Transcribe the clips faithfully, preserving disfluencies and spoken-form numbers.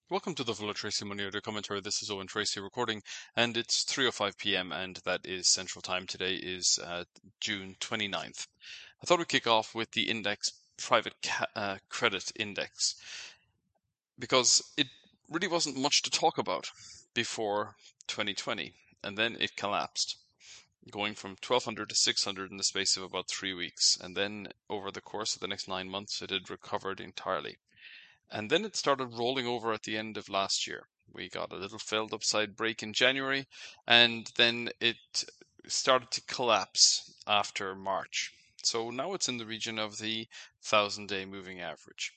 Welcome to the Full of Tracy Money Order Commentary. This is Owen Tracy recording, and it's three oh five p m, and that is Central Time. Today is uh, June twenty-ninth. I thought we'd kick off with the index private ca uh, credit index, because it really wasn't much to talk about before twenty twenty, and then it collapsed, going from twelve hundred to six hundred in the space of about three weeks, and then over the course of the next nine months it had recovered entirely. And then it started rolling over at the end of last year. We got a little failed upside break in January, and then it started to collapse after March. So now it's in the region of the thousand-day moving average.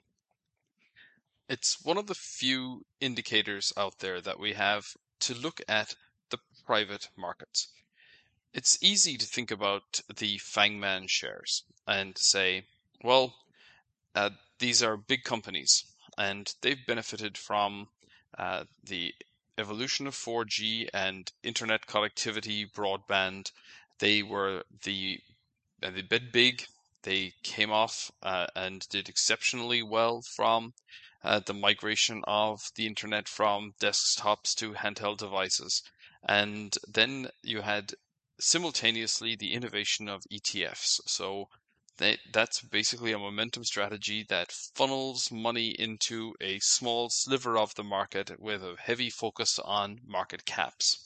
It's one of the few indicators out there that we have to look at the private markets. It's easy to think about the Fangman shares and say, well, uh, these are big companies, and they've benefited from uh, the evolution of four G and internet connectivity, broadband. They were the uh, they bid big. They came off uh, and did exceptionally well from uh, the migration of the internet from desktops to handheld devices. And then you had simultaneously the innovation of E T Fs. So that, that's basically a momentum strategy that funnels money into a small sliver of the market with a heavy focus on market caps.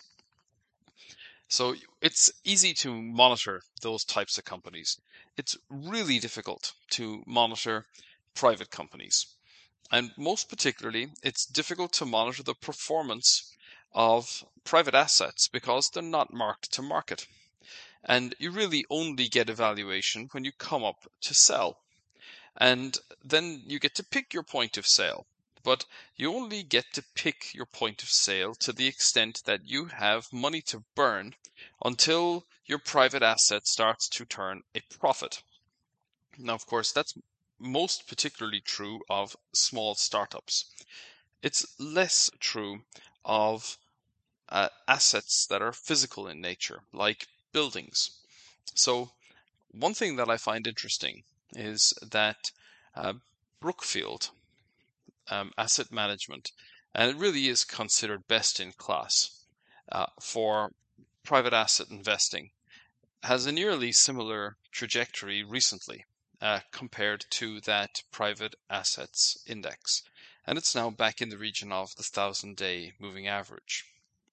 So it's easy to monitor those types of companies. It's really difficult to monitor private companies. And most particularly, it's difficult to monitor the performance of private assets because they're not marked to market. And you really only get a valuation when you come up to sell. And then you get to pick your point of sale. But you only get to pick your point of sale to the extent that you have money to burn until your private asset starts to turn a profit. Now, of course, that's most particularly true of small startups. It's less true of uh, assets that are physical in nature, like buildings. So one thing that I find interesting is that uh, Brookfield um, Asset Management, and it really is considered best in class uh, for private asset investing, has a nearly similar trajectory recently uh, compared to that private assets index. And it's now back in the region of the thousand-day moving average.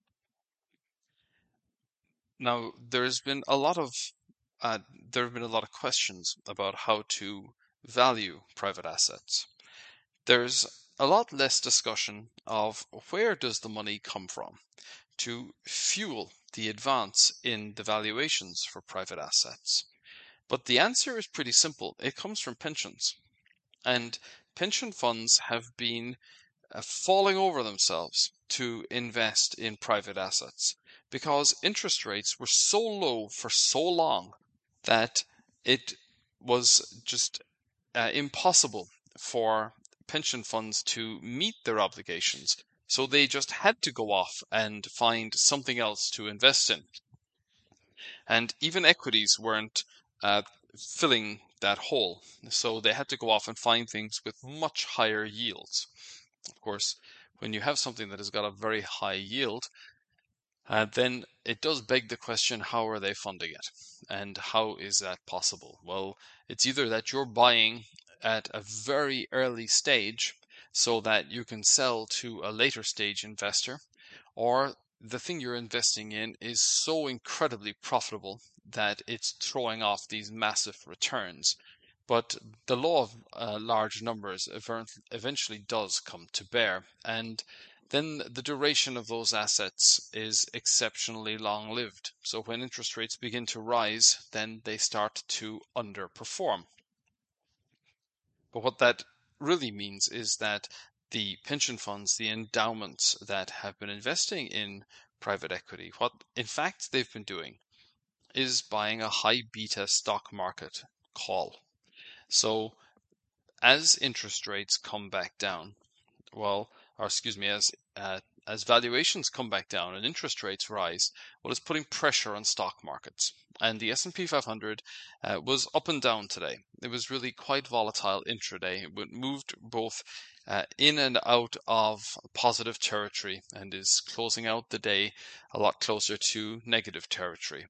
Now, there's been a lot of uh, there have been a lot of questions about how to value private assets. There's a lot less discussion of where does the money come from to fuel the advance in the valuations for private assets. But the answer is pretty simple. It comes from pensions. And pension funds have been uh, falling over themselves to invest in private assets because interest rates were so low for so long that it was just uh, impossible for pension funds to meet their obligations. So they just had to go off and find something else to invest in. And even equities weren't uh, filling that hole. So they had to go off and find things with much higher yields. Of course, when you have something that has got a very high yield, uh, then it does beg the question, how are they funding it? And how is that possible? Well, it's either that you're buying at a very early stage so that you can sell to a later stage investor, or the thing you're investing in is so incredibly profitable that it's throwing off these massive returns. But the law of uh, large numbers eventually does come to bear, and then the duration of those assets is exceptionally long-lived. So when interest rates begin to rise, then they start to underperform. But what that really means is that the pension funds, the endowments that have been investing in private equity, what in fact they've been doing is buying a high beta stock market call. So as interest rates come back down, well, or excuse me, as uh, as valuations come back down and interest rates rise, well, it's putting pressure on stock markets. And the S and P five hundred uh, was up and down today. It was really quite volatile intraday. It moved both uh, in and out of positive territory and is closing out the day a lot closer to negative territory.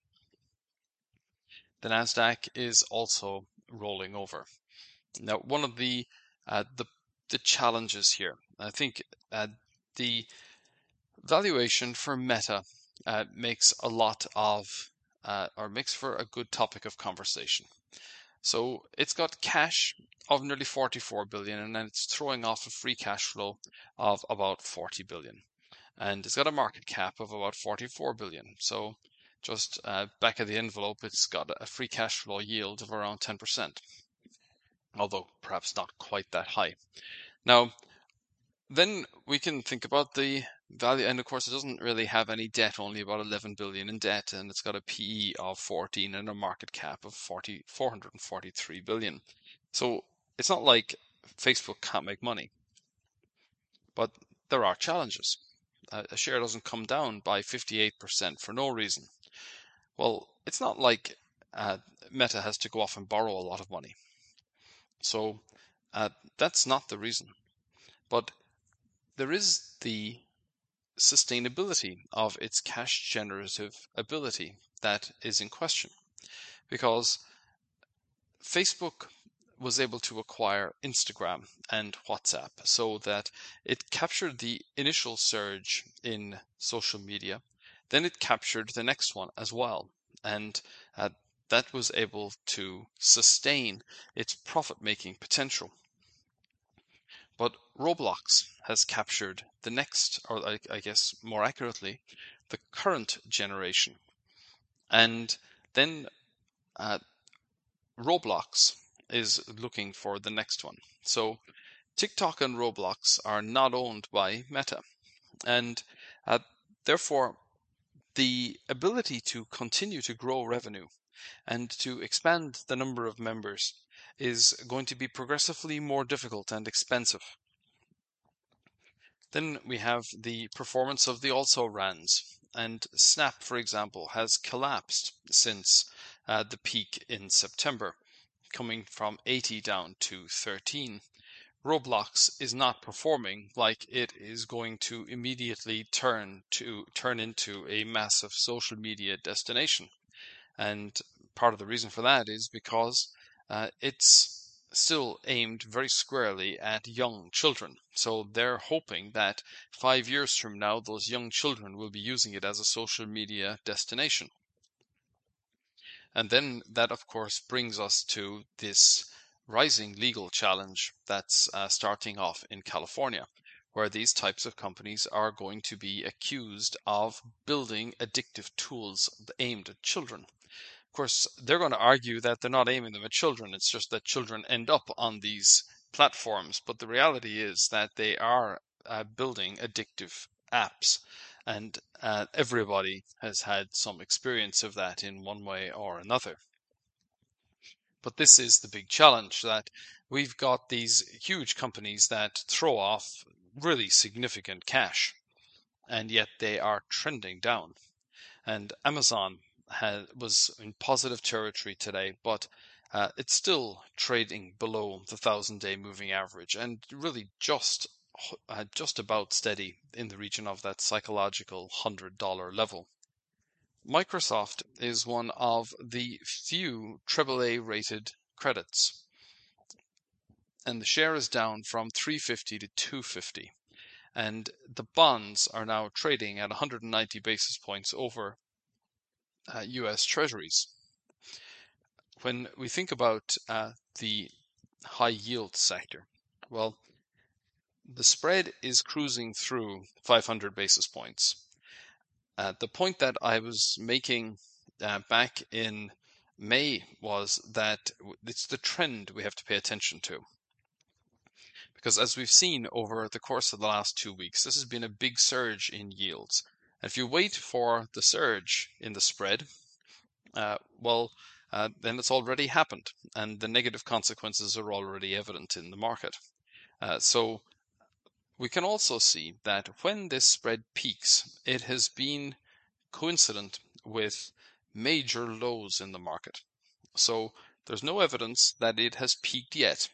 The Nasdaq is also rolling over. Now, one of the uh, the the challenges here, I think, uh, the valuation for Meta uh, makes a lot of uh, or makes for a good topic of conversation. So it's got cash of nearly forty-four billion, and then it's throwing off a free cash flow of about forty billion, and it's got a market cap of about forty-four billion. So just uh, back of the envelope, it's got a free cash flow yield of around ten percent, although perhaps not quite that high. Now, then we can think about the value, and of course it doesn't really have any debt, only about eleven billion in debt, and it's got a P E of fourteen and a market cap of forty, four hundred forty-three billion. So it's not like Facebook can't make money, but there are challenges. A share doesn't come down by fifty-eight percent for no reason. Well, it's not like uh, Meta has to go off and borrow a lot of money. So uh, that's not the reason. But there is the sustainability of its cash generative ability that is in question. Because Facebook was able to acquire Instagram and WhatsApp so that it captured the initial surge in social media, then it captured the next one as well, and uh, that was able to sustain its profit-making potential. But Roblox has captured the next, or I, I guess more accurately, the current generation, and then uh, Roblox is looking for the next one. So TikTok and Roblox are not owned by Meta, and uh, therefore the ability to continue to grow revenue and to expand the number of members is going to be progressively more difficult and expensive. Then we have the performance of the also-rans, and Snap, for example, has collapsed since uh, the peak in September, coming from eighty down to thirteen. Roblox is not performing like it is going to immediately turn to turn into a massive social media destination. And part of the reason for that is because uh, it's still aimed very squarely at young children. So they're hoping that five years from now, those young children will be using it as a social media destination. And then that, of course, brings us to this rising legal challenge that's uh, starting off in California, where these types of companies are going to be accused of building addictive tools aimed at children. Of course, they're going to argue that they're not aiming them at children. It's just that children end up on these platforms. But the reality is that they are uh, building addictive apps. And uh, everybody has had some experience of that in one way or another. But this is the big challenge, that we've got these huge companies that throw off really significant cash, and yet they are trending down. And Amazon had, was in positive territory today, but uh, it's still trading below the thousand-day moving average, and really just uh, just about steady in the region of that psychological one hundred dollar level. Microsoft is one of the few triple A rated credits, and the share is down from three fifty to two fifty, and the bonds are now trading at one hundred ninety basis points over Uh, U S Treasuries. When we think about uh, the high yield sector, well, the spread is cruising through five hundred basis points. Uh, the point that I was making uh, back in May was that it's the trend we have to pay attention to. Because as we've seen over the course of the last two weeks, this has been a big surge in yields. And if you wait for the surge in the spread, Uh, well, uh, then it's already happened, and the negative consequences are already evident in the market. Uh, so we can also see that when this spread peaks, it has been coincident with major lows in the market. So there's no evidence that it has peaked yet.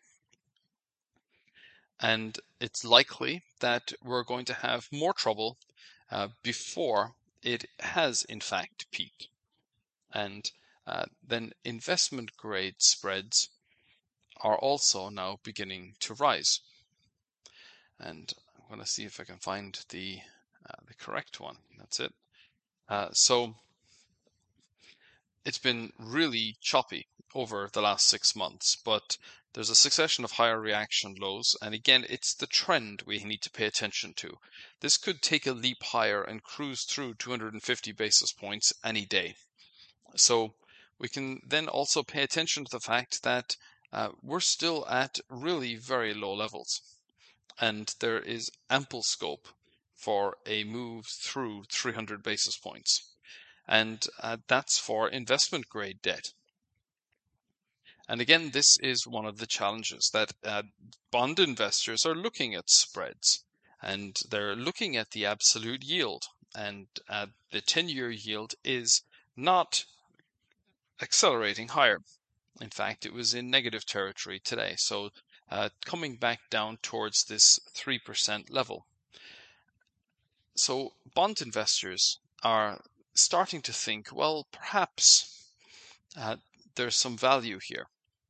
And it's likely that we're going to have more trouble uh, before it has in fact peaked. And uh, then investment grade spreads are also now beginning to rise. And I'm going to see if I can find the uh, the correct one. That's it. Uh, so it's been really choppy over the last six months, but there's a succession of higher reaction lows, and again, it's the trend we need to pay attention to. This could take a leap higher and cruise through two hundred fifty basis points any day. So we can then also pay attention to the fact that uh, we're still at really very low levels, and there is ample scope for a move through three hundred basis points. And uh, that's for investment grade debt. And again, this is one of the challenges that uh, bond investors are looking at spreads, and they're looking at the absolute yield, and uh, the ten-year yield is not accelerating higher. In fact, it was in negative territory today, so uh, coming back down towards this three percent level. So bond investors are starting to think, well, perhaps uh, there's some value here.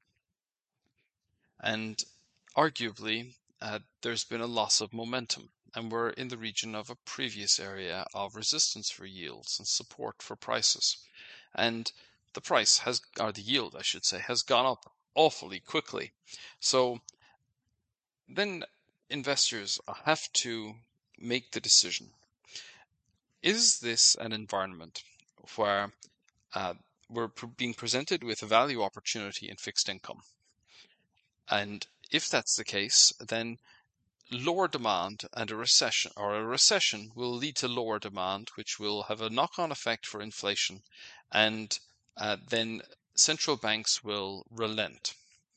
And arguably, uh, there's been a loss of momentum, and we're in the region of a previous area of resistance for yields and support for prices. And the price has, or the yield, I should say, has gone up awfully quickly. So then investors have to make the decision. Is this an environment where uh, we're being presented with a value opportunity in fixed income? And if that's the case, then lower demand and a recession, or a recession will lead to lower demand, which will have a knock-on effect for inflation, and uh, then central banks will relent.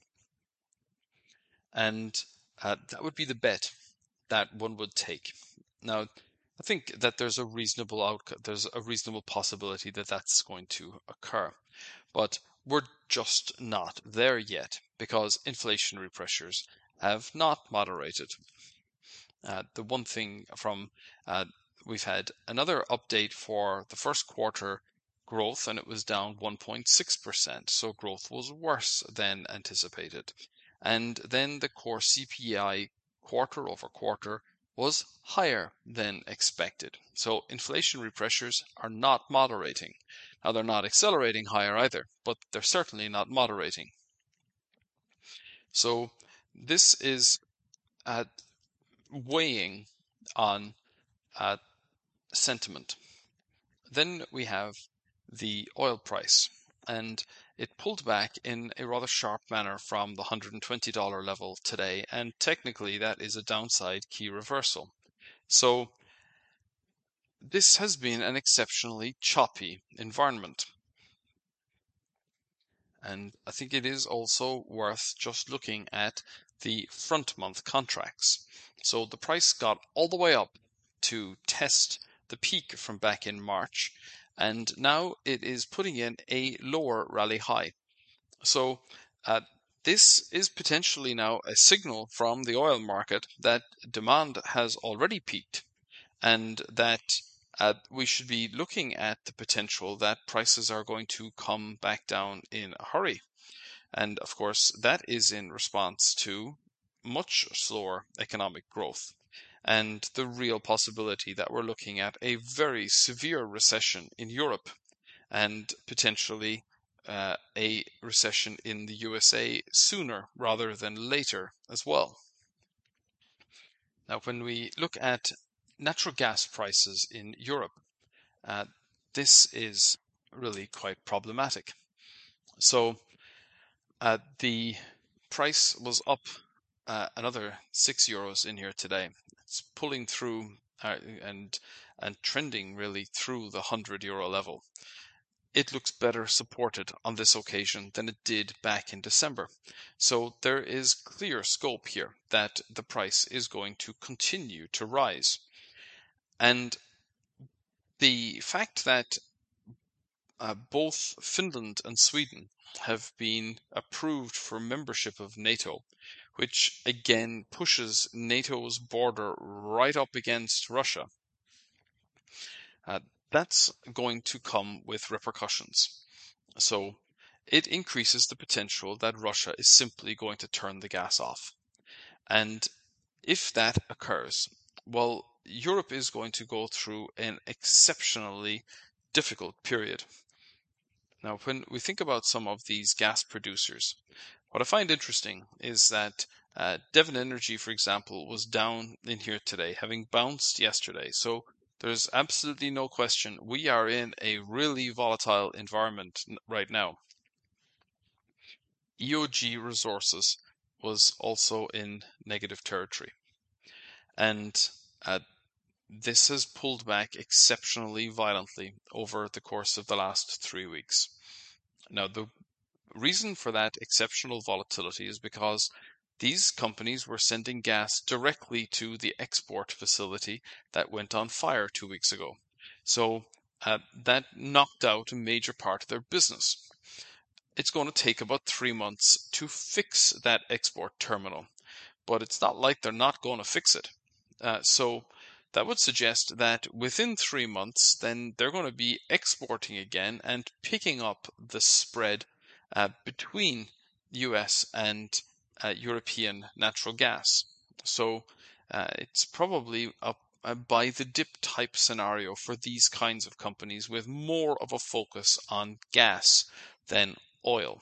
And uh, that would be the bet that one would take. Now, I think that there's a reasonable outcome, there's a reasonable possibility that that's going to occur. But we're just not there yet because inflationary pressures have not moderated. Uh, the one thing from uh, we've had another update for the first quarter growth, and it was down one point six percent. So growth was worse than anticipated. And then the core C P I quarter over quarter was higher than expected. So inflationary pressures are not moderating. Now, they're not accelerating higher either, but they're certainly not moderating. So this is uh, weighing on uh, sentiment. Then we have the oil price, and it pulled back in a rather sharp manner from the one hundred twenty dollar level today, and technically that is a downside key reversal. So this has been an exceptionally choppy environment. And I think it is also worth just looking at the front month contracts. So the price got all the way up to test the peak from back in March, and now it is putting in a lower rally high. So uh, this is potentially now a signal from the oil market that demand has already peaked, and that uh, we should be looking at the potential that prices are going to come back down in a hurry. And of course, that is in response to much slower economic growth and the real possibility that we're looking at a very severe recession in Europe and potentially uh, a recession in the U S A sooner rather than later as well. Now, when we look at natural gas prices in Europe, uh, this is really quite problematic. So uh, the price was up uh, another six euros in here today. It's pulling through uh, and and trending really through the one hundred euro level. it looks better supported on this occasion than it did back in December. So there is clear scope here that the price is going to continue to rise. And the fact that uh, both Finland and Sweden have been approved for membership of NATO, which again pushes NATO's border right up against Russia, uh, that's going to come with repercussions. So it increases the potential that Russia is simply going to turn the gas off. And if that occurs, well, Europe is going to go through an exceptionally difficult period. Now, when we think about some of these gas producers, what I find interesting is that uh, Devon Energy, for example, was down in here today, having bounced yesterday. So there's absolutely no question we are in a really volatile environment right now. E O G Resources was also in negative territory. And uh, this has pulled back exceptionally violently over the course of the last three weeks. Now, the reason for that exceptional volatility is because these companies were sending gas directly to the export facility that went on fire two weeks ago. So uh, that knocked out a major part of their business. It's going to take about three months to fix that export terminal, but it's not like they're not going to fix it. Uh, so that would suggest that within three months, then they're going to be exporting again and picking up the spread uh, between U S and uh, European natural gas. So uh, it's probably a, a buy the dip type scenario for these kinds of companies with more of a focus on gas than oil.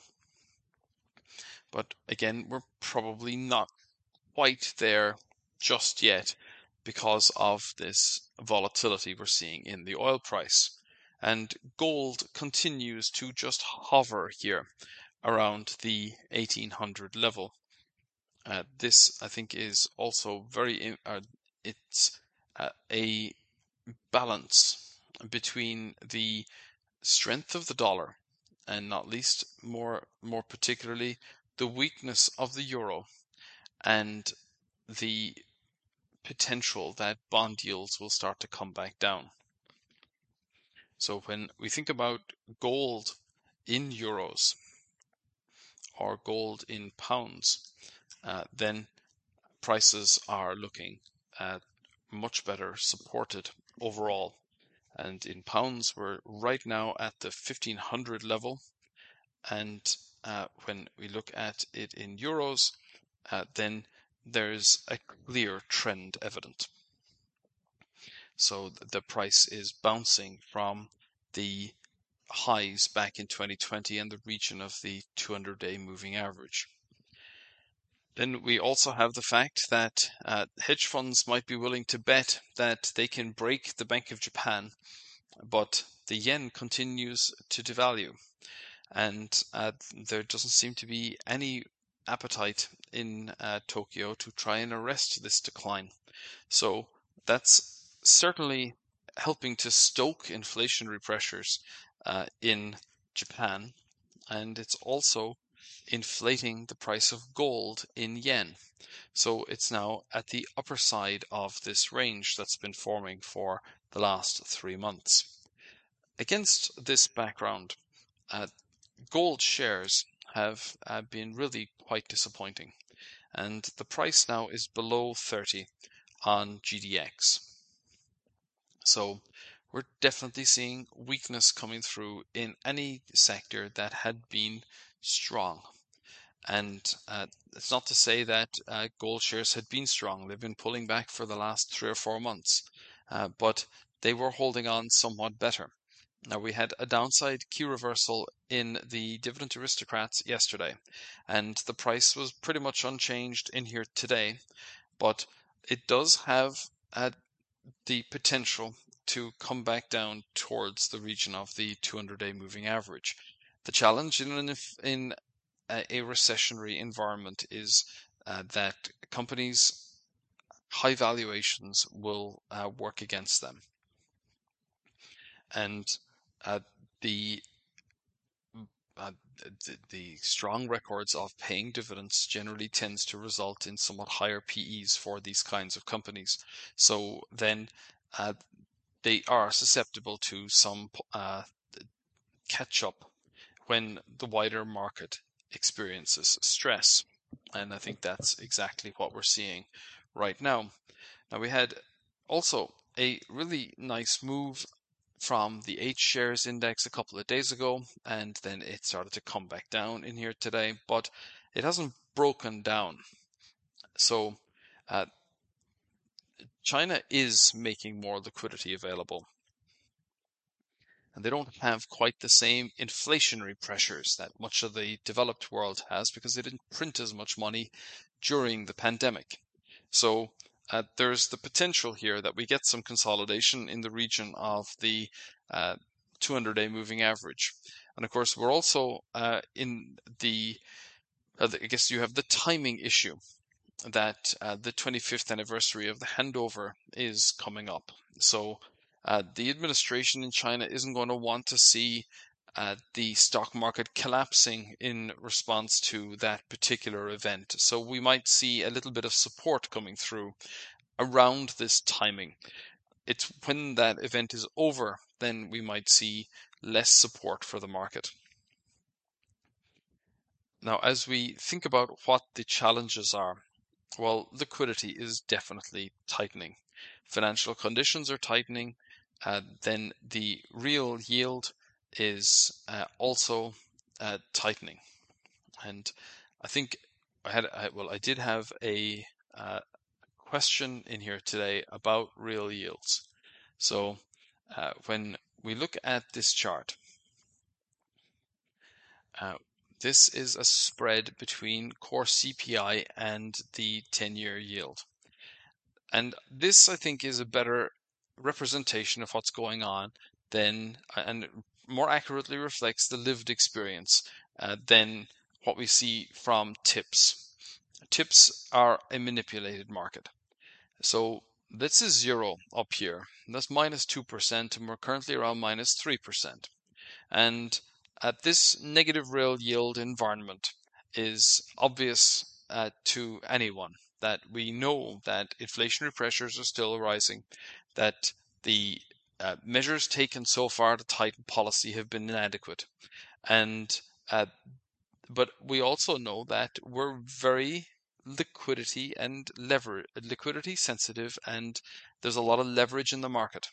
But again, we're probably not quite there just yet because of this volatility we're seeing in the oil price. And gold continues to just hover here around the eighteen hundred level. Uh, this, I think, is also very, uh, it's uh, a balance between the strength of the dollar and not least more more particularly the weakness of the euro and the potential that bond yields will start to come back down. So when we think about gold in euros or gold in pounds, uh, then prices are looking at much better supported overall. And in pounds, we're right now at the fifteen hundred level. And uh, when we look at it in euros, uh, then there's a clear trend evident. So the price is bouncing from the highs back in twenty twenty and the region of the two hundred day moving average. Then we also have the fact that uh, hedge funds might be willing to bet that they can break the Bank of Japan, but the yen continues to devalue. And uh, there doesn't seem to be any appetite in uh, Tokyo to try and arrest this decline. So that's certainly helping to stoke inflationary pressures uh, in Japan, and it's also inflating the price of gold in yen. So it's now at the upper side of this range that's been forming for the last three months. Against this background, uh, gold shares have uh, been really quite disappointing, and the price now is below thirty on G D X. So we're definitely seeing weakness coming through in any sector that had been strong. And uh, it's not to say that uh, gold shares had been strong. They've been pulling back for the last three or four months, uh, but they were holding on somewhat better. Now, we had a downside key reversal in the Dividend Aristocrats yesterday, and the price was pretty much unchanged in here today, but it does have uh, the potential to come back down towards the region of the two hundred day moving average. The challenge in, an, in a, a recessionary environment is uh, that companies' high valuations will uh, work against them. And uh, the uh, the, the strong records of paying dividends generally tends to result in somewhat higher P Es for these kinds of companies. So then uh, they are susceptible to some uh, catch up when the wider market experiences stress. And I think that's exactly what we're seeing right now. Now, we had also a really nice move from the H shares index a couple of days ago, and then it started to come back down in here today, but it hasn't broken down. So uh, China is making more liquidity available, and they don't have quite the same inflationary pressures that much of the developed world has because they didn't print as much money during the pandemic. So uh, there's the potential here that we get some consolidation in the region of the uh, two hundred day moving average. And of course, we're also uh, in the, uh, I guess you have the timing issue that uh, the twenty-fifth anniversary of the handover is coming up. So uh, the administration in China isn't going to want to see uh, the stock market collapsing in response to that particular event. So we might see a little bit of support coming through around this timing. It's when that event is over, then we might see less support for the market. Now, as we think about what the challenges are, well, liquidity is definitely tightening. Financial conditions are tightening. Uh, then the real yield is uh, also uh, tightening. And I think I had, I, well, I did have a uh, question in here today about real yields. So uh, when we look at this chart, uh, this is a spread between core C P I and the ten-year yield. And this, I think, is a better representation of what's going on than, and more accurately reflects the lived experience uh, than what we see from tips. Tips are a manipulated market. So this is zero up here. That's minus two percent, and we're currently around minus three percent. And at this negative real yield environment is obvious uh, to anyone that we know that inflationary pressures are still rising, that the uh, measures taken so far to tighten policy have been inadequate, and uh, but we also know that we're very liquidity and lever liquidity sensitive, and there's a lot of leverage in the market,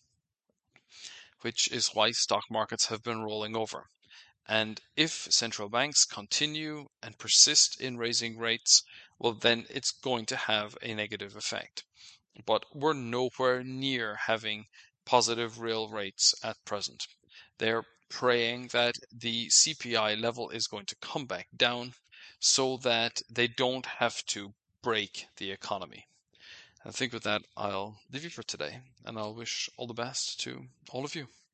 which is why stock markets have been rolling over. And if central banks continue and persist in raising rates, well, then it's going to have a negative effect. But we're nowhere near having positive real rates at present. They're praying that the C P I level is going to come back down so that they don't have to break the economy. I think with that, I'll leave you for today, and I'll wish all the best to all of you.